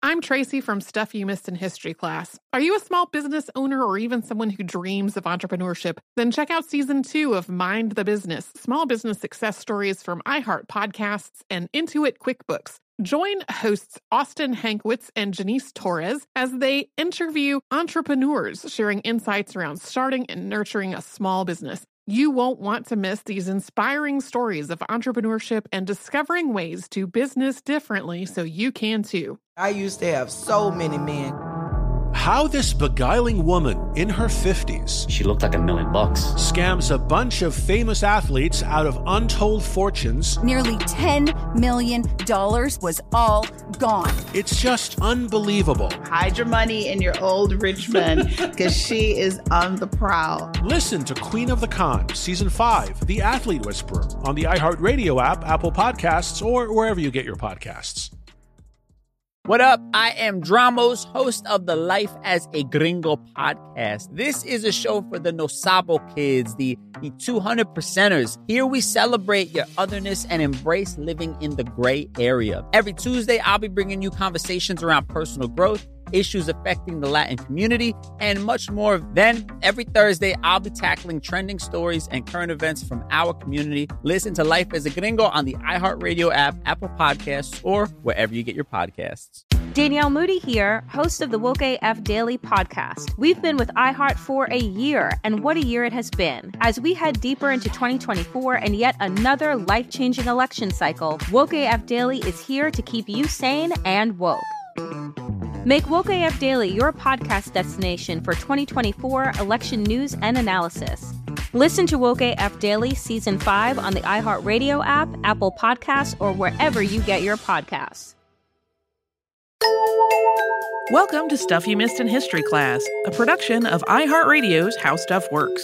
I'm Tracy from Stuff You Missed in History class. Are you a small business owner or even someone who dreams of entrepreneurship? Then check out Season 2 of Mind the Business, small business success stories from iHeart Podcasts and Intuit QuickBooks. Join hosts Austin Hankwitz and Janice Torres as they interview entrepreneurs sharing insights around starting and nurturing a small business. You won't want to miss these inspiring stories of entrepreneurship and discovering ways to business differently so you can too. I used to have so many men. How this beguiling woman in her 50s, she looked like $1 million, scams a bunch of famous athletes out of untold fortunes. Nearly $10 million was all gone. It's just unbelievable. Hide your money in your old rich man, because she is on the prowl. Listen to Queen of the Con, Season 5, The Athlete Whisperer, on the iHeartRadio app, Apple Podcasts, or wherever you get your podcasts. What up? I am Dramos, host of the Life as a Gringo podcast. This is a show for the No Sabo kids, the 200%ers. Here we celebrate your otherness and embrace living in the gray area. Every Tuesday, I'll be bringing you conversations around personal growth, issues affecting the Latin community, and much more. Then, every Thursday, I'll be tackling trending stories and current events from our community. Listen to Life as a Gringo on the iHeartRadio app, Apple Podcasts, or wherever you get your podcasts. Danielle Moody here, host of the Woke AF Daily podcast. We've been with iHeart for a year, and what a year it has been. As we head deeper into 2024 and yet another life-changing election cycle, Woke AF Daily is here to keep you sane and woke. Make Woke AF Daily your podcast destination for 2024 election news and analysis. Listen to Woke AF Daily Season 5 on the iHeartRadio app, Apple Podcasts, or wherever you get your podcasts. Welcome to Stuff You Missed in History class, a production of iHeartRadio's How Stuff Works.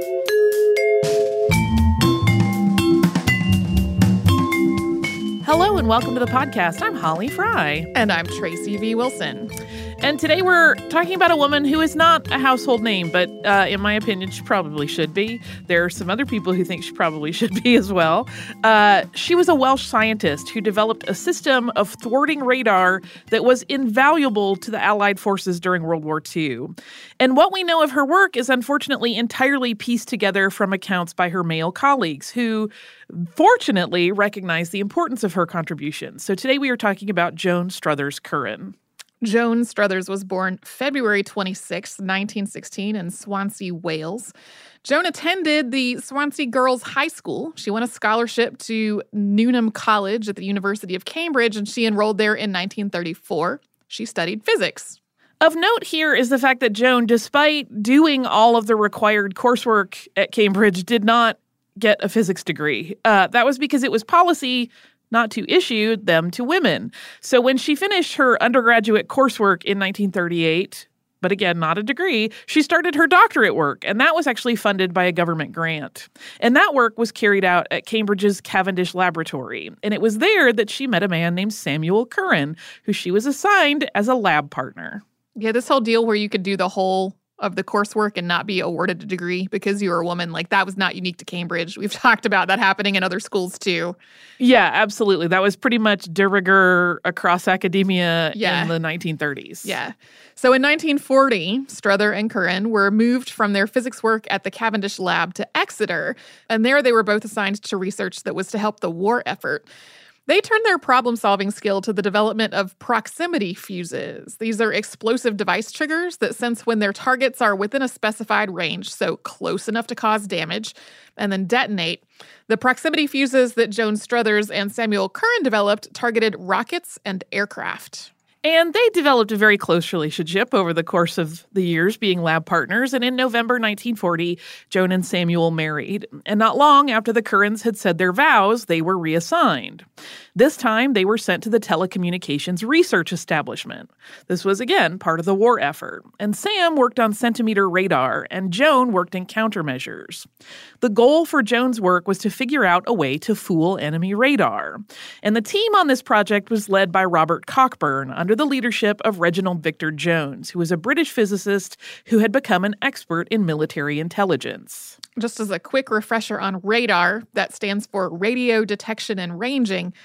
Hello and welcome to the podcast. I'm Holly Fry. And I'm Tracy V. Wilson. And today we're talking about a woman who is not a household name, but in my opinion, she probably should be. There are some other people who think she probably should be as well. She was a Welsh scientist who developed a system of thwarting radar that was invaluable to the Allied forces during World War II. And what we know of her work is unfortunately entirely pieced together from accounts by her male colleagues who fortunately recognize the importance of her contributions. So today we are talking about Joan Struthers Curran. Joan Struthers was born February 26, 1916 in Swansea, Wales. Joan attended the Swansea Girls' High School. She won a scholarship to Newnham College at the University of Cambridge, and she enrolled there in 1934. She studied physics. Of note here is the fact that Joan, despite doing all of the required coursework at Cambridge, did not get a physics degree. That was because it was policy not to issue them to women. So when she finished her undergraduate coursework in 1938, but again, not a degree, she started her doctorate work, and that was actually funded by a government grant. And that work was carried out at Cambridge's Cavendish Laboratory, and it was there that she met a man named Samuel Curran, who she was assigned as a lab partner. Yeah, this whole deal where you could do the whole of the coursework and not be awarded a degree because you were a woman, like that was not unique to Cambridge. We've talked about that happening in other schools too. Yeah, absolutely. That was pretty much de rigueur across academia in the 1930s. Yeah. So in 1940, Struther and Curran were moved from their physics work at the Cavendish Lab to Exeter, and there they were both assigned to research that was to help the war effort. They turned their problem-solving skill to the development of proximity fuses. These are explosive device triggers that sense when their targets are within a specified range, so close enough to cause damage, and then detonate. The proximity fuses that Joan Struthers and Samuel Curran developed targeted rockets and aircraft. And they developed a very close relationship over the course of the years being lab partners. And in November 1940, Joan and Samuel married. And not long after the Currans had said their vows, they were reassigned. This time, they were sent to the Telecommunications Research Establishment. This was, again, part of the war effort. And Sam worked on centimeter radar, and Joan worked in countermeasures. The goal for Joan's work was to figure out a way to fool enemy radar. And the team on this project was led by Robert Cockburn, under the leadership of Reginald Victor Jones, who was a British physicist who had become an expert in military intelligence. Just as a quick refresher on radar, that stands for radio detection and ranging.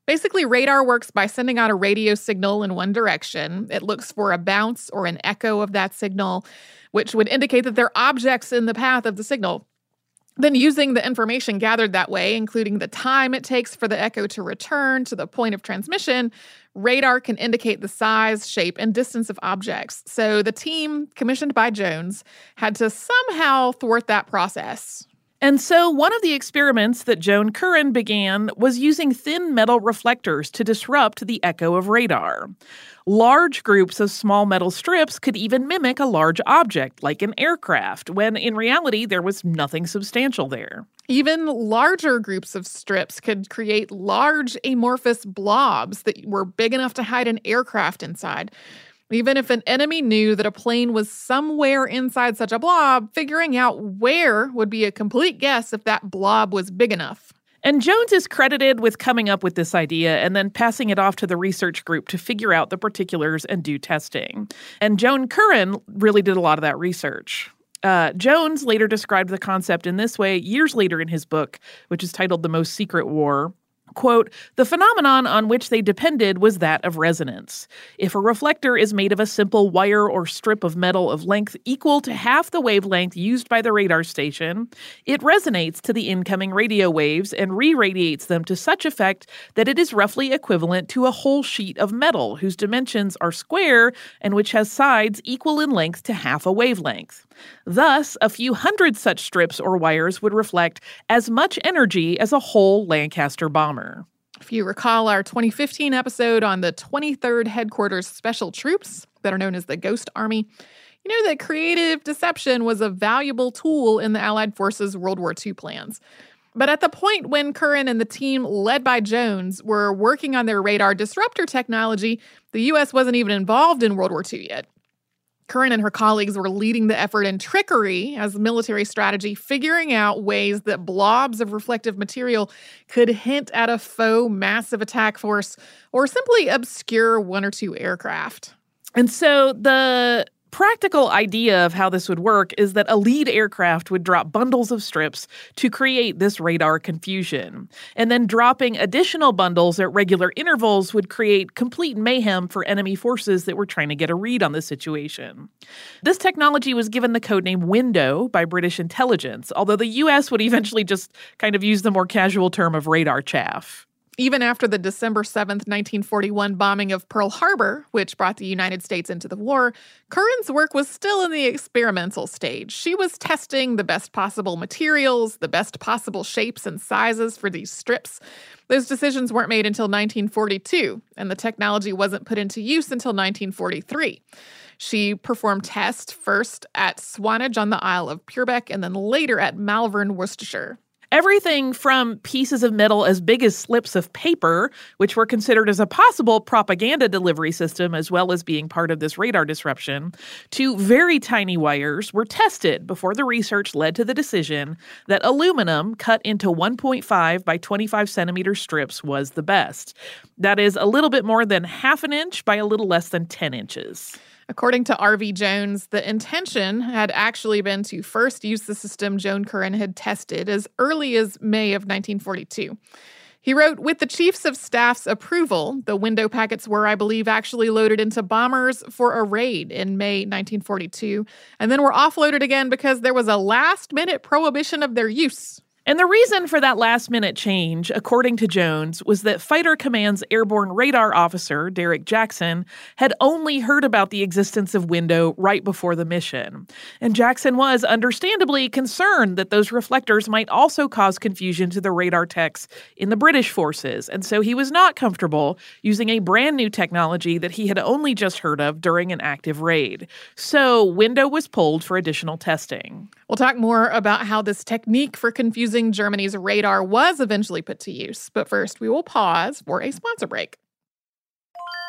Basically, radar works by sending out a radio signal in one direction. It looks for a bounce or an echo of that signal, which would indicate that there are objects in the path of the signal. Then using the information gathered that way, including the time it takes for the echo to return to the point of transmission, radar can indicate the size, shape, and distance of objects. So the team, commissioned by Jones, had to somehow thwart that process. And so one of the experiments that Joan Curran began was using thin metal reflectors to disrupt the echo of radar. Large groups of small metal strips could even mimic a large object, like an aircraft, when in reality there was nothing substantial there. Even larger groups of strips could create large amorphous blobs that were big enough to hide an aircraft inside. Even if an enemy knew that a plane was somewhere inside such a blob, figuring out where would be a complete guess if that blob was big enough. And Jones is credited with coming up with this idea and then passing it off to the research group to figure out the particulars and do testing. And Joan Curran really did a lot of that research. Jones later described the concept in this way years later in his book, which is titled The Most Secret War. Quote, the phenomenon on which they depended was that of resonance. If a reflector is made of a simple wire or strip of metal of length equal to half the wavelength used by the radar station, it resonates to the incoming radio waves and re-radiates them to such effect that it is roughly equivalent to a whole sheet of metal whose dimensions are square and which has sides equal in length to half a wavelength. Thus, a few hundred such strips or wires would reflect as much energy as a whole Lancaster bomber. If you recall our 2015 episode on the 23rd Headquarters Special Troops, that are known as the Ghost Army, you know that creative deception was a valuable tool in the Allied forces' World War II plans. But at the point when Curran and the team led by Jones were working on their radar disruptor technology, the U.S. wasn't even involved in World War II yet. Curran and her colleagues were leading the effort in trickery as military strategy, figuring out ways that blobs of reflective material could hint at a faux massive attack force or simply obscure one or two aircraft. And so the practical idea of how this would work is that a lead aircraft would drop bundles of strips to create this radar confusion. And then dropping additional bundles at regular intervals would create complete mayhem for enemy forces that were trying to get a read on the situation. This technology was given the codename Window by British intelligence, although the U.S. would eventually just kind of use the more casual term of radar chaff. Even after the December 7th, 1941 bombing of Pearl Harbor, which brought the United States into the war, Curran's work was still in the experimental stage. She was testing the best possible materials, the best possible shapes and sizes for these strips. Those decisions weren't made until 1942, and the technology wasn't put into use until 1943. She performed tests first at Swanage on the Isle of Purbeck and then later at Malvern, Worcestershire. Everything from pieces of metal as big as slips of paper, which were considered as a possible propaganda delivery system as well as being part of this radar disruption, to very tiny wires were tested before the research led to the decision that aluminum cut into 1.5 by 25 centimeter strips was the best. That is a little bit more than half an inch by a little less than 10 inches. According to R.V. Jones, the intention had actually been to first use the system Joan Curran had tested as early as May of 1942. He wrote, with the Chiefs of Staff's approval, the window packets were, I believe, actually loaded into bombers for a raid in May 1942, and then were offloaded again because there was a last-minute prohibition of their use. And the reason for that last-minute change, according to Jones, was that Fighter Command's airborne radar officer, Derek Jackson, had only heard about the existence of Window right before the mission. And Jackson was understandably concerned that those reflectors might also cause confusion to the radar techs in the British forces, and so he was not comfortable using a brand new technology that he had only just heard of during an active raid. So Window was pulled for additional testing. We'll talk more about how this technique for confusing Germany's radar was eventually put to use. But first, we will pause for a sponsor break.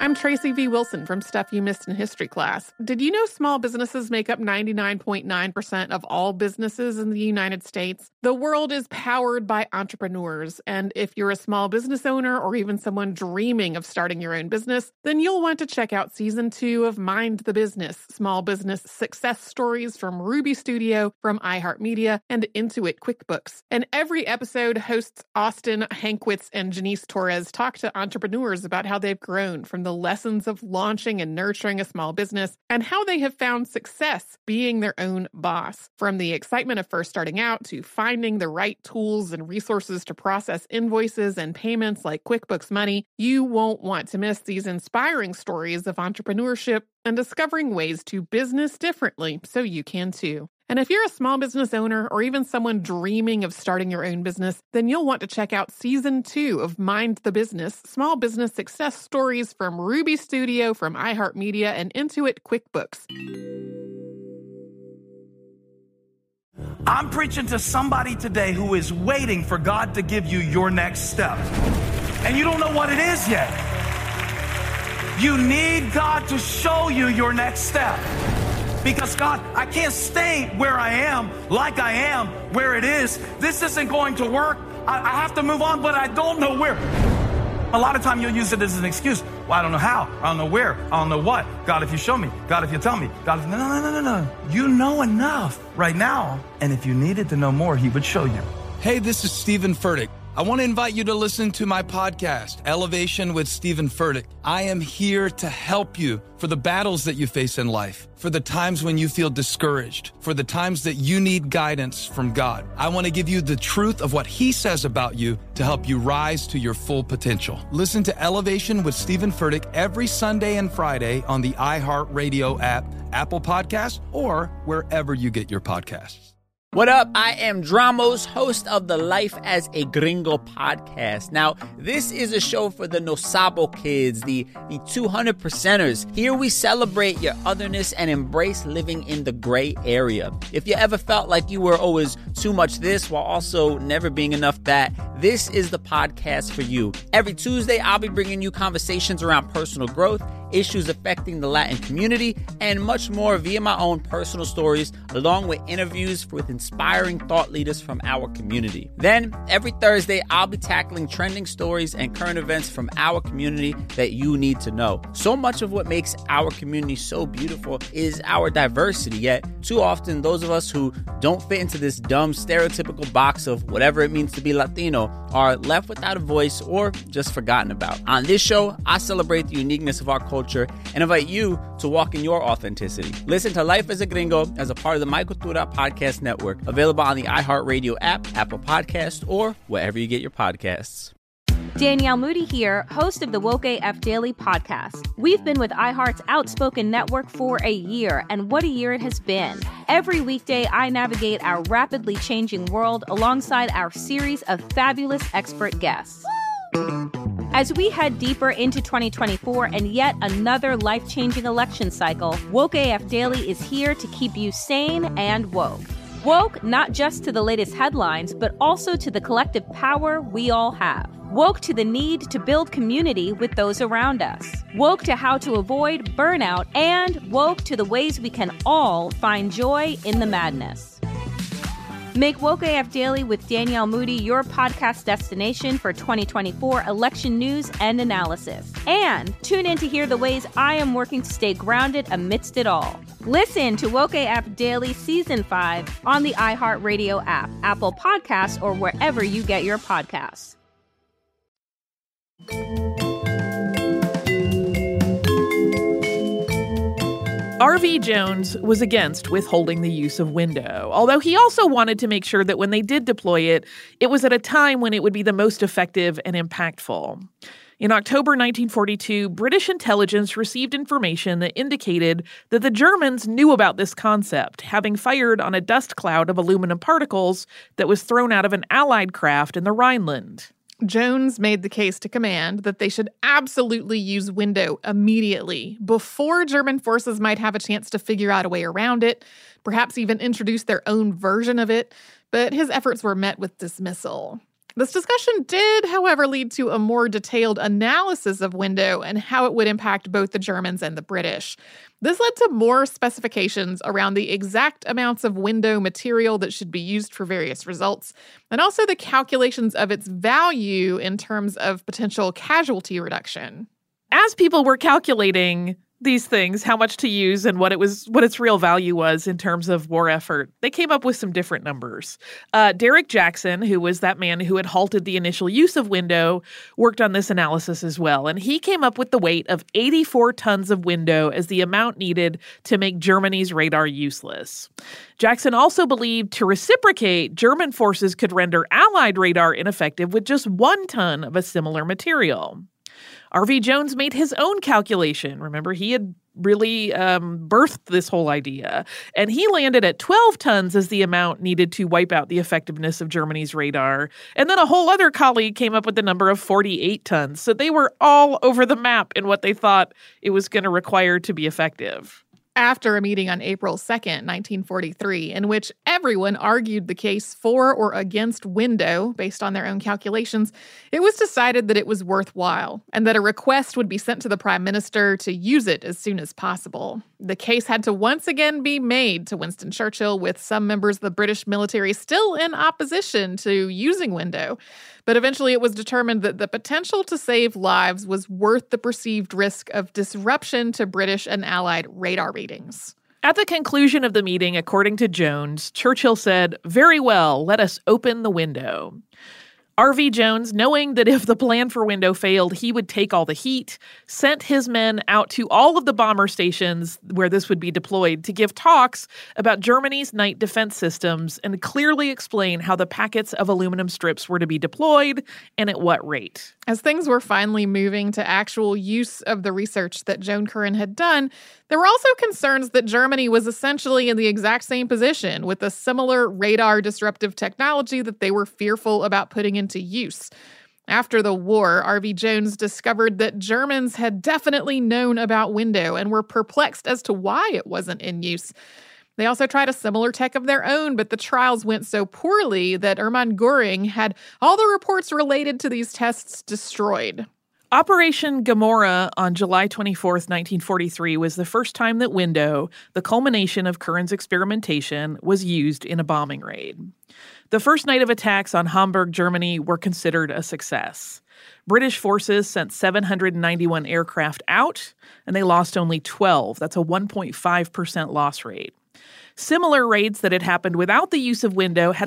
I'm Tracy V. Wilson from Stuff You Missed in History Class. Did you know small businesses make up 99.9% of all businesses in the United States? The world is powered by entrepreneurs, and if you're a small business owner or even someone dreaming of starting your own business, then you'll want to check out Season 2 of Mind the Business, small business success stories from Ruby Studio, from iHeartMedia, and Intuit QuickBooks. And every episode, hosts Austin Hankwitz and Janice Torres talk to entrepreneurs about how they've grown from the lessons of launching and nurturing a small business and how they have found success being their own boss. From the excitement of first starting out to finding the right tools and resources to process invoices and payments like QuickBooks Money, you won't want to miss these inspiring stories of entrepreneurship and discovering ways to business differently so you can too. And if you're a small business owner or even someone dreaming of starting your own business, then you'll want to check out Season 2 of Mind the Business, small business success stories from Ruby Studio, from iHeartMedia, and Intuit QuickBooks. I'm preaching to somebody today who is waiting for God to give you your next step. And you don't know what it is yet. You need God to show you your next step. Because God, I can't stay where I am, like I am, where it is. This isn't going to work. I have to move on, but I don't know where. A lot of time you'll use it as an excuse. Well, I don't know how. I don't know where. I don't know what. God, if you show me. God, if you tell me. God, if... No. You know enough right now. And if you needed to know more, he would show you. Hey, this is Stephen Furtick. I want to invite you to listen to my podcast, Elevation with Stephen Furtick. I am here to help you for the battles that you face in life, for the times when you feel discouraged, for the times that you need guidance from God. I want to give you the truth of what he says about you to help you rise to your full potential. Listen to Elevation with Stephen Furtick every Sunday and Friday on the iHeartRadio app, Apple Podcasts, or wherever you get your podcasts. What up? I am Dramos, host of the Life as a Gringo podcast. Now, this is a show for the No Sabo kids, the 200%ers. Here we celebrate your otherness and embrace living in the gray area. If you ever felt like you were always too much this while also never being enough that, this is the podcast for you. Every Tuesday, I'll be bringing you conversations around personal growth, issues affecting the Latin community, and much more via my own personal stories, along with interviews with inspiring thought leaders from our community. Then, every Thursday, I'll be tackling trending stories and current events from our community that you need to know. So much of what makes our community so beautiful is our diversity, yet too often those of us who don't fit into this dumb stereotypical box of whatever it means to be Latino are left without a voice or just forgotten about. On this show, I celebrate the uniqueness of our culture and invite you to walk in your authenticity. Listen to Life as a Gringo as a part of the My Cultura podcast network, available on the iHeartRadio app, Apple Podcasts, or wherever you get your podcasts. Danielle Moody here, host of the Woke AF Daily podcast. We've been with iHeart's Outspoken Network for a year, and what a year it has been. Every weekday, I navigate our rapidly changing world alongside our series of fabulous expert guests. As we head deeper into 2024 and yet another life-changing election cycle, Woke AF Daily is here to keep you sane and woke. Woke not just to the latest headlines, but also to the collective power we all have. Woke to the need to build community with those around us. Woke to how to avoid burnout, and woke to the ways we can all find joy in the madness. Make Woke AF Daily with Danielle Moody your podcast destination for 2024 election news and analysis. And tune in to hear the ways I am working to stay grounded amidst it all. Listen to Woke AF Daily Season 5 on the iHeartRadio app, Apple Podcasts, or wherever you get your podcasts. R.V. Jones was against withholding the use of window, although he also wanted to make sure that when they did deploy it, it was at a time when it would be the most effective and impactful. In October 1942, British intelligence received information that indicated that the Germans knew about this concept, having fired on a dust cloud of aluminum particles that was thrown out of an Allied craft in the Rhineland. Jones made the case to command that they should absolutely use window immediately, before German forces might have a chance to figure out a way around it, perhaps even introduce their own version of it, but his efforts were met with dismissal. This discussion did, however, lead to a more detailed analysis of window and how it would impact both the Germans and the British. This led to more specifications around the exact amounts of window material that should be used for various results, and also the calculations of its value in terms of potential casualty reduction. As people were calculating these things, how much to use and what its real value was in terms of war effort, they came up with some different numbers. Derek Jackson, who was that man who had halted the initial use of window, worked on this analysis as well. And he came up with the weight of 84 tons of window as the amount needed to make Germany's radar useless. Jackson also believed to reciprocate, German forces could render Allied radar ineffective with just 1 ton of a similar material. R.V. Jones made his own calculation. Remember, he had really birthed this whole idea. And he landed at 12 tons as the amount needed to wipe out the effectiveness of Germany's radar. And then a whole other colleague came up with the number of 48 tons. So they were all over the map in what they thought it was going to require to be effective. After a meeting on April 2nd, 1943, in which everyone argued the case for or against window based on their own calculations, it was decided that it was worthwhile and that a request would be sent to the Prime Minister to use it as soon as possible. The case had to once again be made to Winston Churchill, with some members of the British military still in opposition to using window. But eventually it was determined that the potential to save lives was worth the perceived risk of disruption to British and Allied radar readings. At the conclusion of the meeting, according to Jones, Churchill said, "Very well, let us open the window." R.V. Jones, knowing that if the plan for window failed, he would take all the heat, sent his men out to all of the bomber stations where this would be deployed to give talks about Germany's night defense systems and clearly explain how the packets of aluminum strips were to be deployed and at what rate. As things were finally moving to actual use of the research that Joan Curran had done, there were also concerns that Germany was essentially in the exact same position with a similar radar disruptive technology that they were fearful about putting into use. After the war, R.V. Jones discovered that Germans had definitely known about window and were perplexed as to why it wasn't in use. They also tried a similar tech of their own, but the trials went so poorly that Erman Göring had all the reports related to these tests destroyed. Operation Gomorrah on July 24th, 1943 was the first time that window, the culmination of Curran's experimentation, was used in a bombing raid. The first night of attacks on Hamburg, Germany were considered a success. British forces sent 791 aircraft out, and they lost only 12. That's a 1.5% loss rate. Similar raids that had happened without the use of window had a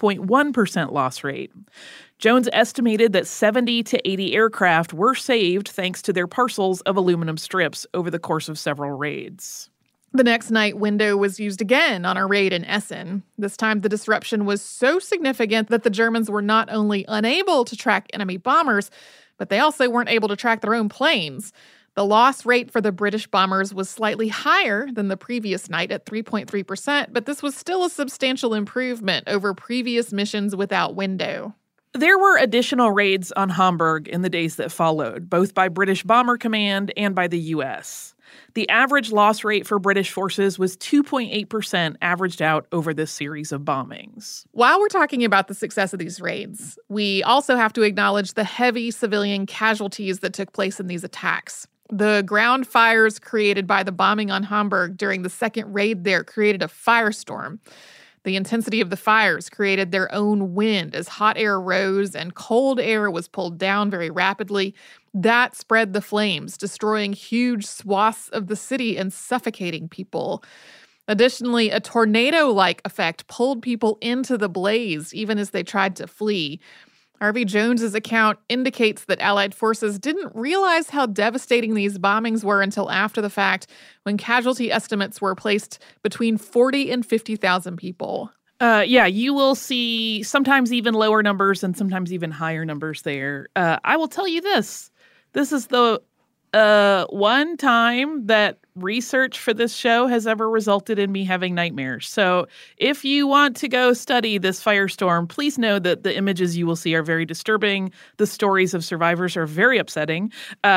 6.1% loss rate. Jones estimated that 70 to 80 aircraft were saved thanks to their parcels of aluminum strips over the course of several raids. The next night, window was used again on a raid in Essen. This time, the disruption was so significant that the Germans were not only unable to track enemy bombers, but they also weren't able to track their own planes. The loss rate for the British bombers was slightly higher than the previous night at 3.3%, but this was still a substantial improvement over previous missions without window. There were additional raids on Hamburg in the days that followed, both by British Bomber Command and by the U.S. The average loss rate for British forces was 2.8% averaged out over this series of bombings. While we're talking about the success of these raids, we also have to acknowledge the heavy civilian casualties that took place in these attacks. The ground fires created by the bombing on Hamburg during the second raid there created a firestorm. The intensity of the fires created their own wind as hot air rose and cold air was pulled down very rapidly. That spread the flames, destroying huge swaths of the city and suffocating people. Additionally, a tornado-like effect pulled people into the blaze even as they tried to flee. R.V. Jones's account indicates that Allied forces didn't realize how devastating these bombings were until after the fact, when casualty estimates were placed between 40 and 50,000 people. You will see sometimes even lower numbers and sometimes even higher numbers there. I will tell you this. This is the one time that research for this show has ever resulted in me having nightmares. So if you want to go study this firestorm, please know that the images you will see are very disturbing. The stories of survivors are very upsetting.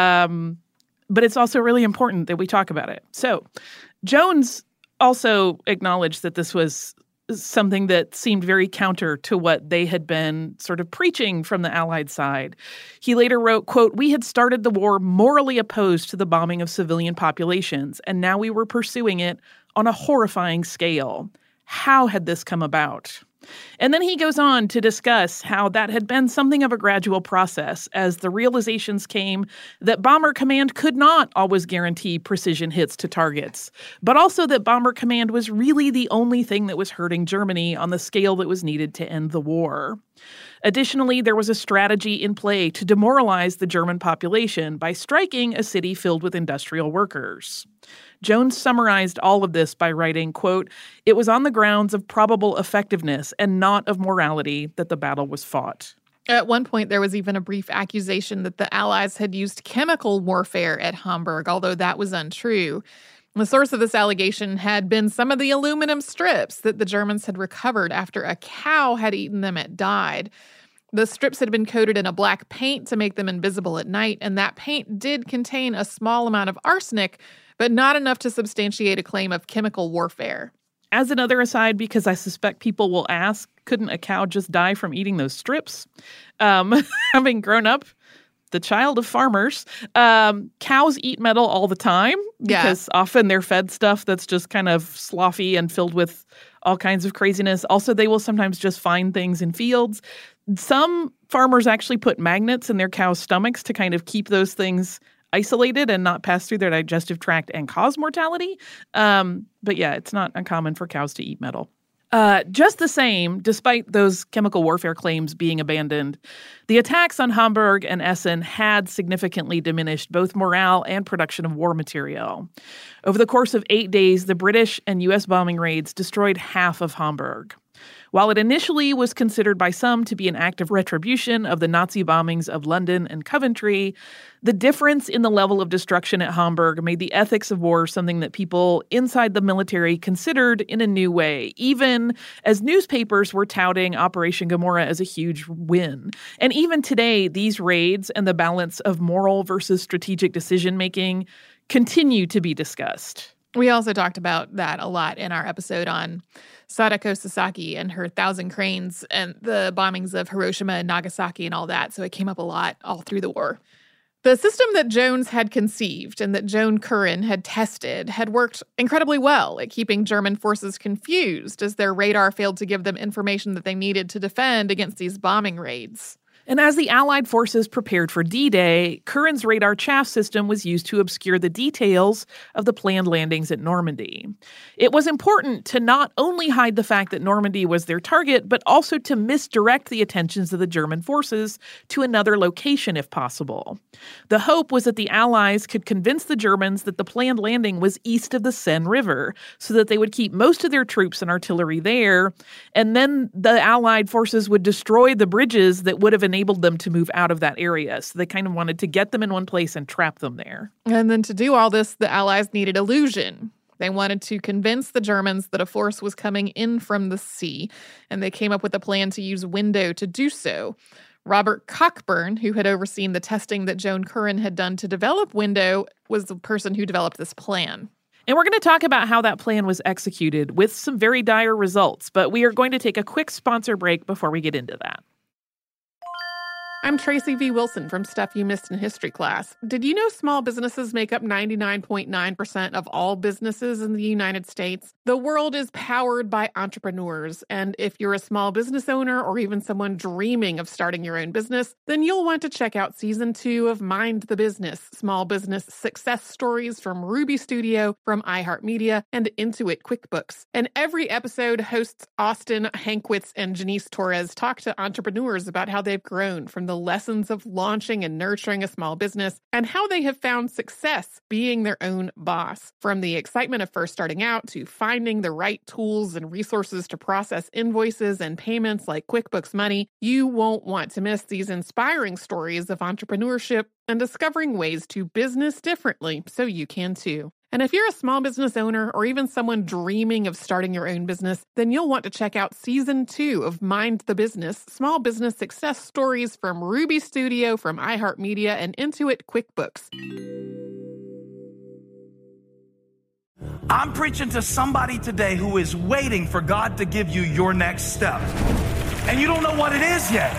But it's also really important that we talk about it. So Jones also acknowledged that this was something that seemed very counter to what they had been sort of preaching from the Allied side. He later wrote, quote, "We had started the war morally opposed to the bombing of civilian populations, and now we were pursuing it on a horrifying scale. How had this come about?" And then he goes on to discuss how that had been something of a gradual process as the realizations came that Bomber Command could not always guarantee precision hits to targets, but also that Bomber Command was really the only thing that was hurting Germany on the scale that was needed to end the war. Additionally, there was a strategy in play to demoralize the German population by striking a city filled with industrial workers. Jones summarized all of this by writing, quote, "It was on the grounds of probable effectiveness and not of morality that the battle was fought." At one point, there was even a brief accusation that the Allies had used chemical warfare at Hamburg, although that was untrue. The source of this allegation had been some of the aluminum strips that the Germans had recovered after a cow had eaten them at Died. The strips had been coated in a black paint to make them invisible at night, and that paint did contain a small amount of arsenic, but not enough to substantiate a claim of chemical warfare. As another aside, because I suspect people will ask, couldn't a cow just die from eating those strips? Having grown up the child of farmers, cows eat metal all the time because often they're fed stuff that's just kind of sloppy and filled with all kinds of craziness. Also, they will sometimes just find things in fields. Some farmers actually put magnets in their cows' stomachs to kind of keep those things isolated and not pass through their digestive tract and cause mortality. But yeah, it's not uncommon for cows to eat metal. Just the same, despite those chemical warfare claims being abandoned, the attacks on Hamburg and Essen had significantly diminished both morale and production of war material. Over the course of 8 days, the British and U.S. bombing raids destroyed half of Hamburg. While it initially was considered by some to be an act of retribution of the Nazi bombings of London and Coventry, the difference in the level of destruction at Hamburg made the ethics of war something that people inside the military considered in a new way, even as newspapers were touting Operation Gomorrah as a huge win. And even today, these raids and the balance of moral versus strategic decision-making continue to be discussed. We also talked about that a lot in our episode on Sadako Sasaki and her 1,000 Cranes and the bombings of Hiroshima and Nagasaki and all that. So it came up a lot all through the war. The system that Jones had conceived and that Joan Curran had tested had worked incredibly well at keeping German forces confused as their radar failed to give them information that they needed to defend against these bombing raids. And as the Allied forces prepared for D-Day, Curran's radar chaff system was used to obscure the details of the planned landings at Normandy. It was important to not only hide the fact that Normandy was their target, but also to misdirect the attentions of the German forces to another location if possible. The hope was that the Allies could convince the Germans that the planned landing was east of the Seine River, so that they would keep most of their troops and artillery there, and then the Allied forces would destroy the bridges that would have enabled them to move out of that area. So they kind of wanted to get them in one place and trap them there. And then to do all this, the Allies needed illusion. They wanted to convince the Germans that a force was coming in from the sea, and they came up with a plan to use window to do so. Robert Cockburn, who had overseen the testing that Joan Curran had done to develop window, was the person who developed this plan. And we're going to talk about how that plan was executed with some very dire results, but we are going to take a quick sponsor break before we get into that. I'm Tracy V. Wilson from Stuff You Missed in History Class. Did you know small businesses make up 99.9% of all businesses in the United States? The world is powered by entrepreneurs, and if you're a small business owner or even someone dreaming of starting your own business, then you'll want to check out Season 2 of Mind the Business, Small Business Success Stories from Ruby Studio, from iHeartMedia, and Intuit QuickBooks. And every episode, hosts Austin Hankwitz and Janice Torres talk to entrepreneurs about how they've grown from the lessons of launching and nurturing a small business and how they have found success being their own boss. From the excitement of first starting out to finding the right tools and resources to process invoices and payments like QuickBooks Money, you won't want to miss these inspiring stories of entrepreneurship and discovering ways to business differently so you can too. And if you're a small business owner or even someone dreaming of starting your own business, then you'll want to check out Season 2 of Mind the Business, Small Business Success Stories from Ruby Studio, from iHeartMedia, and Intuit QuickBooks. I'm preaching to somebody today who is waiting for God to give you your next step. And you don't know what it is yet.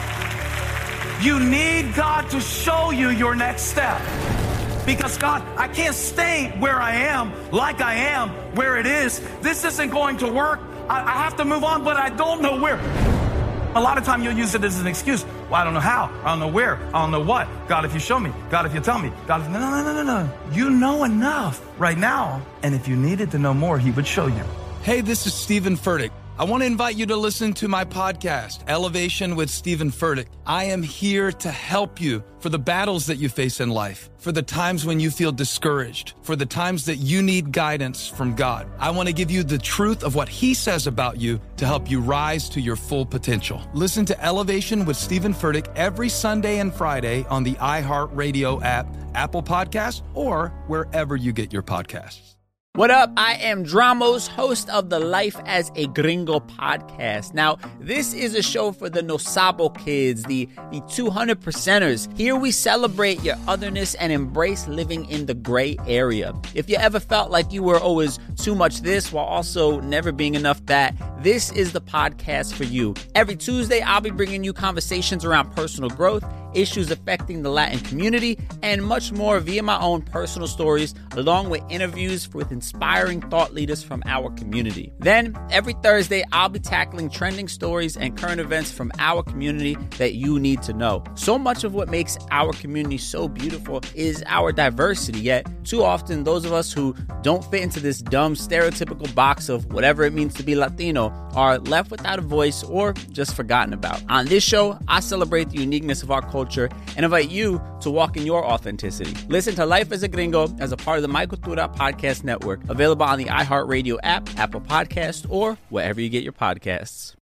You need God to show you your next step. Because God, I can't stay where I am, like I am, where it is. This isn't going to work. I have to move on, but I don't know where. A lot of time you'll use it as an excuse. Well, I don't know how. I don't know where. I don't know what. God, if you show me. God, if you tell me. God, if... No. You know enough right now. And if you needed to know more, he would show you. Hey, this is Stephen Furtick. I want to invite you to listen to my podcast, Elevation with Stephen Furtick. I am here to help you for the battles that you face in life, for the times when you feel discouraged, for the times that you need guidance from God. I want to give you the truth of what he says about you to help you rise to your full potential. Listen to Elevation with Stephen Furtick every Sunday and Friday on the iHeartRadio app, Apple Podcasts, or wherever you get your podcasts. What up? I am Dramos, host of the Life as a Gringo podcast. Now, this is a show for the No Sabo kids, the 200%ers. Here we celebrate your otherness and embrace living in the gray area. If you ever felt like you were always too much this while also never being enough that, this is the podcast for you. Every Tuesday, I'll be bringing you conversations around personal growth, issues affecting the Latin community, and much more via my own personal stories, along with interviews with inspiring thought leaders from our community. Then, every Thursday, I'll be tackling trending stories and current events from our community that you need to know. So much of what makes our community so beautiful is our diversity, yet too often those of us who don't fit into this dumb stereotypical box of whatever it means to be Latino are left without a voice or just forgotten about. On this show, I celebrate the uniqueness of our culture and invite you to walk in your authenticity. Listen to Life as a Gringo as a part of the My Cultura podcast network, available on the iHeartRadio app, Apple Podcasts, or wherever you get your podcasts.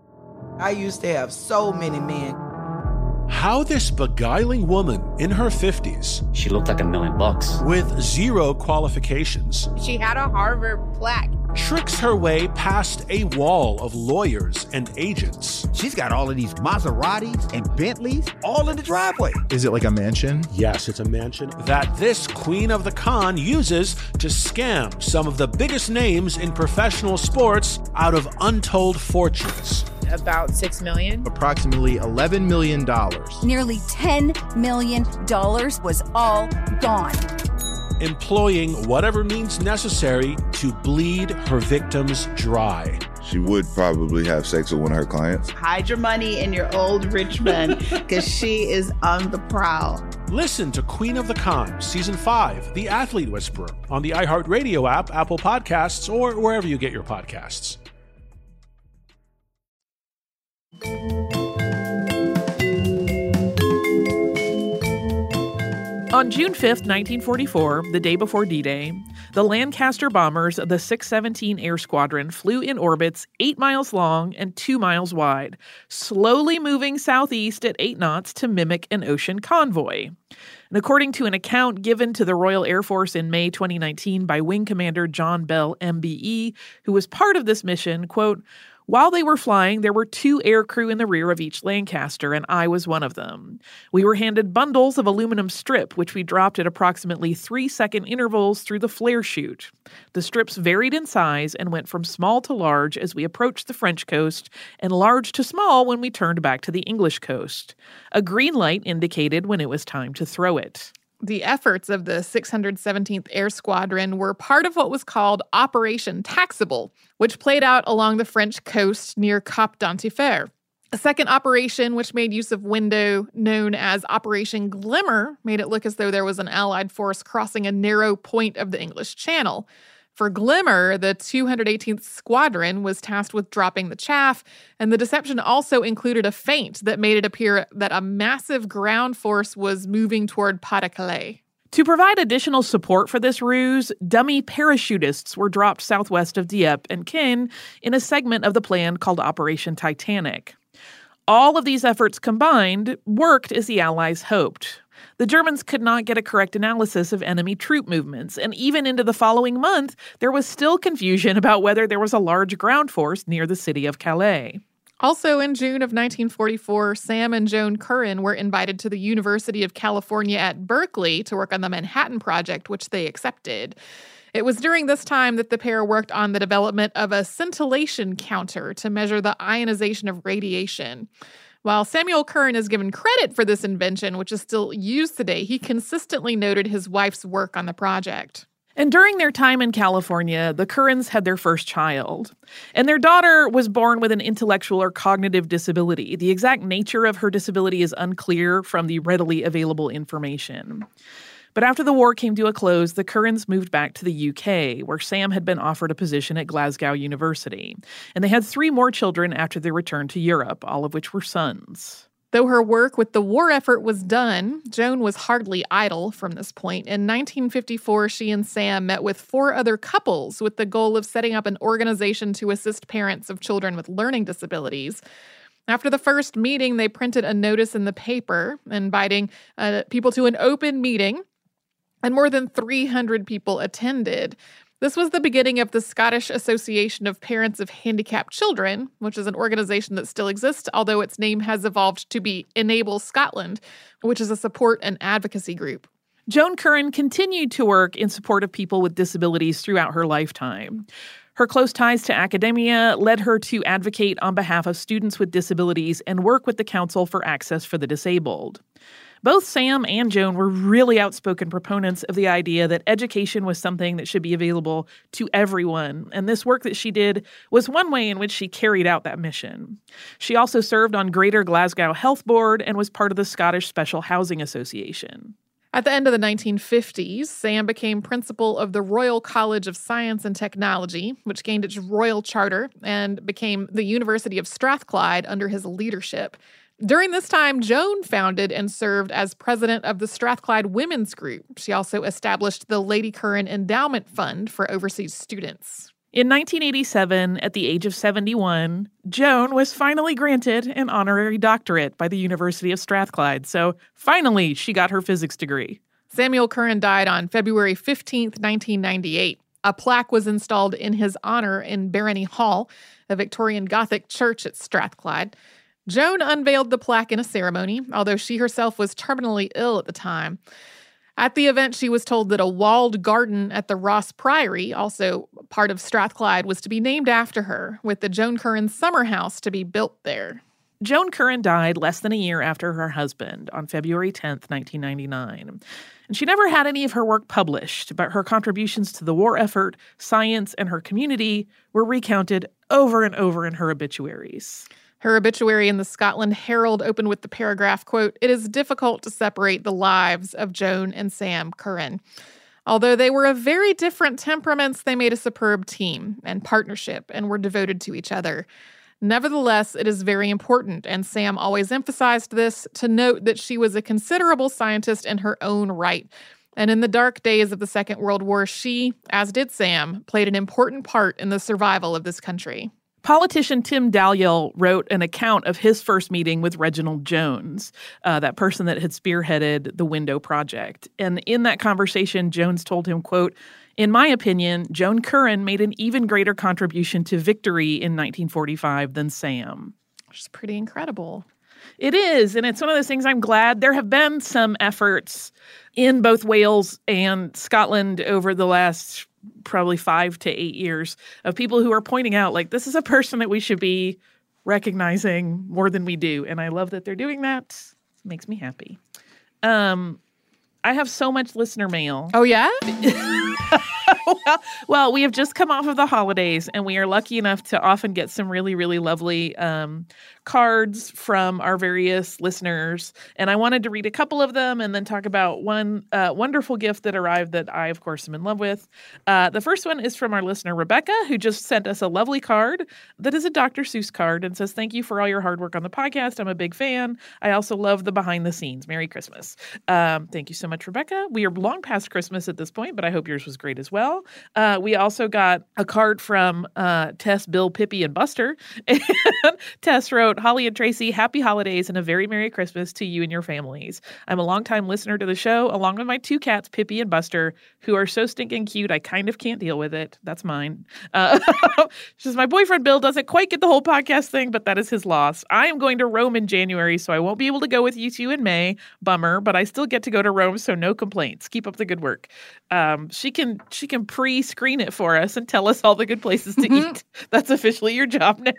I used to have so many men. How this beguiling woman in her 50s, she looked like $1 million, with zero qualifications, she had a Harvard plaque, tricks her way past a wall of lawyers and agents. She's got all of these Maseratis and Bentleys all in the driveway. Is it like a mansion? Yes, it's a mansion that this queen of the con uses to scam some of the biggest names in professional sports out of untold fortunes. About $6 million. Approximately $11 million. Nearly $10 million was all gone. Employing whatever means necessary to bleed her victims dry. She would probably have sex with one of her clients. Hide your money in your old rich man, because she is on the prowl. Listen to Queen of the Con, Season 5, The Athlete Whisperer, on the iHeartRadio app, Apple Podcasts, or wherever you get your podcasts. On June 5th, 1944, the day before D-Day, the Lancaster bombers of the 617 Air Squadron flew in orbits 8 miles long and 2 miles wide, slowly moving southeast at 8 knots to mimic an ocean convoy. And according to an account given to the Royal Air Force in May 2019 by Wing Commander John Bell, MBE, who was part of this mission, quote, "While they were flying, there were 2 aircrew in the rear of each Lancaster, and I was one of them. We were handed bundles of aluminum strip, which we dropped at approximately 3-second intervals through the flare chute. The strips varied in size and went from small to large as we approached the French coast, and large to small when we turned back to the English coast. A green light indicated when it was time to throw it." The efforts of the 617th Air Squadron were part of what was called Operation Taxable, which played out along the French coast near Cap d'Antifer. A second operation, which made use of window, known as Operation Glimmer, made it look as though there was an Allied force crossing a narrow point of the English Channel. For Glimmer, the 218th Squadron was tasked with dropping the chaff, and the deception also included a feint that made it appear that a massive ground force was moving toward Pas-de-Calais. To provide additional support for this ruse, dummy parachutists were dropped southwest of Dieppe and Caen in a segment of the plan called Operation Titanic. All of these efforts combined worked as the Allies hoped. The Germans could not get a correct analysis of enemy troop movements, and even into the following month, there was still confusion about whether there was a large ground force near the city of Calais. Also in June of 1944, Sam and Joan Curran were invited to the University of California at Berkeley to work on the Manhattan Project, which they accepted. It was during this time that the pair worked on the development of a scintillation counter to measure the ionization of radiation. While Samuel Curran is given credit for this invention, which is still used today, he consistently noted his wife's work on the project. And during their time in California, the Currans had their first child. And their daughter was born with an intellectual or cognitive disability. The exact nature of her disability is unclear from the readily available information. But after the war came to a close, the Currans moved back to the UK, where Sam had been offered a position at Glasgow University. And they had 3 more children after their return to Europe, all of which were sons. Though her work with the war effort was done, Joan was hardly idle from this point. In 1954, she and Sam met with 4 other couples with the goal of setting up an organization to assist parents of children with learning disabilities. After the first meeting, they printed a notice in the paper inviting people to an open meeting, and more than 300 people attended. This was the beginning of the Scottish Association of Parents of Handicapped Children, which is an organization that still exists, although its name has evolved to be Enable Scotland, which is a support and advocacy group. Joan Curran continued to work in support of people with disabilities throughout her lifetime. Her close ties to academia led her to advocate on behalf of students with disabilities and work with the Council for Access for the Disabled. Both Sam and Joan were really outspoken proponents of the idea that education was something that should be available to everyone, and this work that she did was one way in which she carried out that mission. She also served on Greater Glasgow Health Board and was part of the Scottish Special Housing Association. At the end of the 1950s, Sam became principal of the Royal College of Science and Technology, which gained its royal charter and became the University of Strathclyde under his leadership. During this time, Joan founded and served as president of the Strathclyde Women's Group. She also established the Lady Curran Endowment Fund for overseas students. In 1987, at the age of 71, Joan was finally granted an honorary doctorate by the University of Strathclyde. So finally, she got her physics degree. Samuel Curran died on February 15th, 1998. A plaque was installed in his honor in Barony Hall, a Victorian Gothic church at Strathclyde. Joan unveiled the plaque in a ceremony, although she herself was terminally ill at the time. At the event, she was told that a walled garden at the Ross Priory, also part of Strathclyde, was to be named after her, with the Joan Curran summer house to be built there. Joan Curran died less than a year after her husband on February 10th, 1999. And she never had any of her work published, but her contributions to the war effort, science, and her community were recounted over and over in her obituaries. Her obituary in the Scotland Herald opened with the paragraph, quote, "It is difficult to separate the lives of Joan and Sam Curran. Although they were of very different temperaments, they made a superb team and partnership and were devoted to each other. Nevertheless, it is very important, and Sam always emphasized this, to note that she was a considerable scientist in her own right. And in the dark days of the Second World War, she, as did Sam, played an important part in the survival of this country." Politician Tim Dalyell wrote an account of his first meeting with Reginald Jones, that person that had spearheaded the Window Project. And in that conversation, Jones told him, quote, "In my opinion, Joan Curran made an even greater contribution to victory in 1945 than Sam." Which is pretty incredible. It is, and it's one of those things I'm glad. There have been some efforts in both Wales and Scotland over the last probably 5 to 8 years of people who are pointing out, like, this is a person that we should be recognizing more than we do. And I love that they're doing that. It makes me happy. I have so much listener mail. Oh, yeah? Well, we have just come off of the holidays, and we are lucky enough to often get some really, really lovely cards from our various listeners. And I wanted to read a couple of them and then talk about one wonderful gift that arrived that I, of course, am in love with. The first one is from our listener, Rebecca, who just sent us a lovely card that is a Dr. Seuss card and says, "Thank you for all your hard work on the podcast. I'm a big fan. I also love the behind the scenes. Merry Christmas." Thank you so much, Rebecca. We are long past Christmas at this point, but I hope yours was great as well. We also got a card from Tess, Bill, Pippi, and Buster. And Tess wrote, Holly and Tracy, happy holidays and a very Merry Christmas to you and your families. I'm a longtime listener to the show, along with my two cats, Pippi and Buster, who are so stinking cute, I kind of can't deal with it. That's mine. She says, my boyfriend Bill doesn't quite get the whole podcast thing, but that is his loss. I am going to Rome in January, so I won't be able to go with you two in May. Bummer, but I still get to go to Rome, so no complaints. Keep up the good work. She can pre-screen it for us and tell us all the good places to eat. That's officially your job now.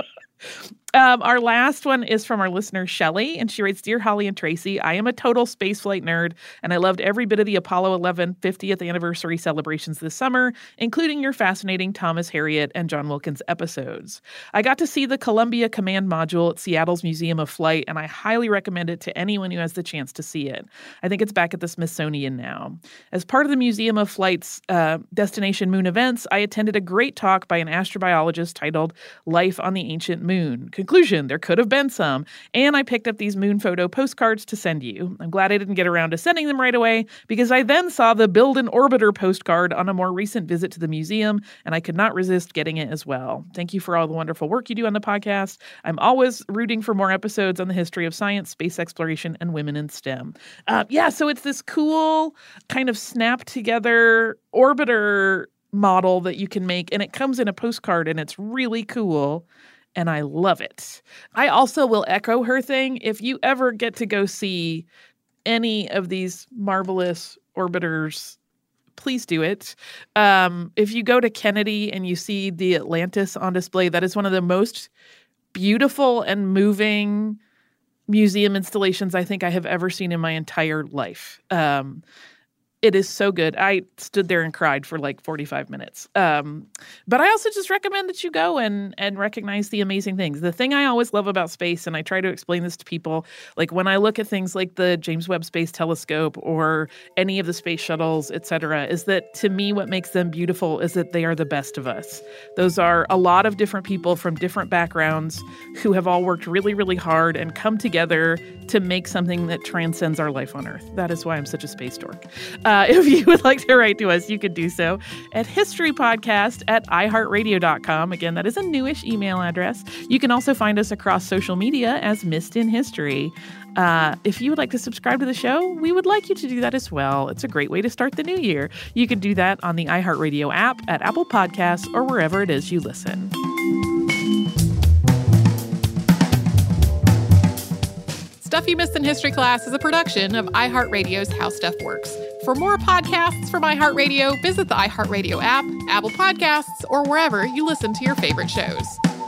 Our last one is from our listener, Shelley, and she writes, Dear Holly and Tracy, I am a total spaceflight nerd, and I loved every bit of the Apollo 11 50th anniversary celebrations this summer, including your fascinating Thomas Harriot and John Wilkins episodes. I got to see the Columbia Command Module at Seattle's Museum of Flight, and I highly recommend it to anyone who has the chance to see it. I think it's back at the Smithsonian now. As part of the Museum of Flight's Destination Moon events, I attended a great talk by an astrobiologist titled Life on the Ancient Moon. Conclusion, there could have been some, and I picked up these moon photo postcards to send you. I'm glad I didn't get around to sending them right away because I then saw the Build an Orbiter postcard on a more recent visit to the museum, and I could not resist getting it as well. Thank you for all the wonderful work you do on the podcast. I'm always rooting for more episodes on the history of science, space exploration, and women in STEM. So it's this cool kind of snap-together orbiter model that you can make, and it comes in a postcard, and it's really cool. And I love it. I also will echo her thing. If you ever get to go see any of these marvelous orbiters, please do it. If you go to Kennedy and you see the Atlantis on display, that is one of the most beautiful and moving museum installations I think I have ever seen in my entire life. It is so good. I stood there and cried for like 45 minutes. But I also just recommend that you go and recognize the amazing things. The thing I always love about space, and I try to explain this to people, like when I look at things like the James Webb Space Telescope or any of the space shuttles, et cetera, is that to me what makes them beautiful is that they are the best of us. Those are a lot of different people from different backgrounds who have all worked really, really hard and come together to make something that transcends our life on Earth. That is why I'm such a space dork. If you would like to write to us, you can do so at historypodcast@iheartradio.com. Again, that is a newish email address. You can also find us across social media as Missed in History. If you would like to subscribe to the show, we would like you to do that as well. It's a great way to start the new year. You can do that on the iHeartRadio app, at Apple Podcasts, or wherever it is you listen. Stuff You Missed in History Class is a production of iHeartRadio's How Stuff Works. For more podcasts from iHeartRadio, visit the iHeartRadio app, Apple Podcasts, or wherever you listen to your favorite shows.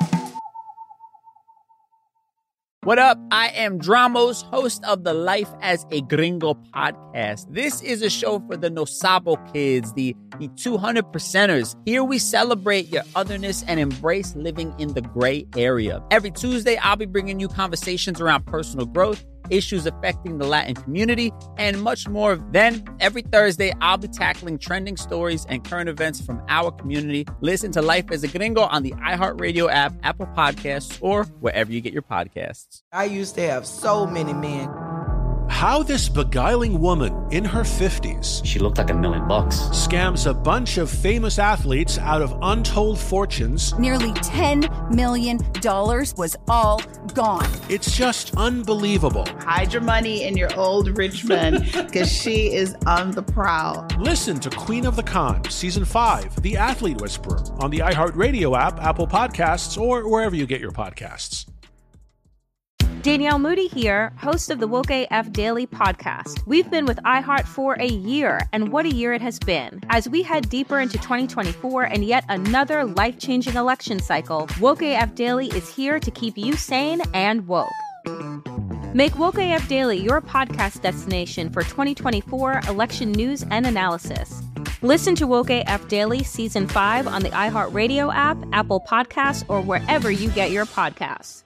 What up? I am Dramos, host of the Life as a Gringo podcast. This is a show for the No Sabo kids, the 200%ers. Here we celebrate your otherness and embrace living in the gray area. Every Tuesday, I'll be bringing you conversations around personal growth, issues affecting the Latin community, and much more. Then, every Thursday, I'll be tackling trending stories and current events from our community. Listen to Life as a Gringo on the iHeartRadio app, Apple Podcasts, or wherever you get your podcasts. I used to have so many men. How this beguiling woman in her 50s, she looked like $1 million, scams a bunch of famous athletes out of untold fortunes. Nearly $10 million was all gone. It's just unbelievable. Hide your money in your old rich man, because she is on the prowl. Listen to Queen of the Con, Season 5, The Athlete Whisperer, on the iHeartRadio app, Apple Podcasts, or wherever you get your podcasts. Danielle Moody here, host of the Woke AF Daily podcast. We've been with iHeart for a year, and what a year it has been. As we head deeper into 2024 and yet another life-changing election cycle, Woke AF Daily is here to keep you sane and woke. Make Woke AF Daily your podcast destination for 2024 election news and analysis. Listen to Woke AF Daily Season 5 on the iHeartRadio app, Apple Podcasts, or wherever you get your podcasts.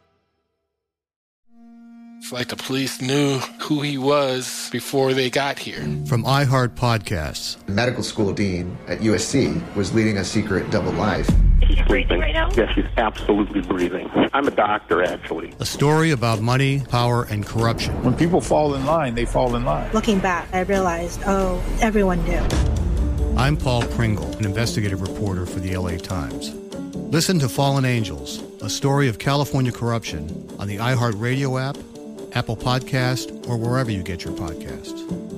It's like the police knew who he was before they got here. From iHeart Podcasts. The medical school dean at USC was leading a secret double life. Is he breathing right now? Yes, he's absolutely breathing. I'm a doctor, actually. A story about money, power, and corruption. When people fall in line, they fall in line. Looking back, I realized, everyone knew. I'm Paul Pringle, an investigative reporter for the LA Times. Listen to Fallen Angels, a story of California corruption on the iHeartRadio app, Apple Podcast, or wherever you get your podcasts.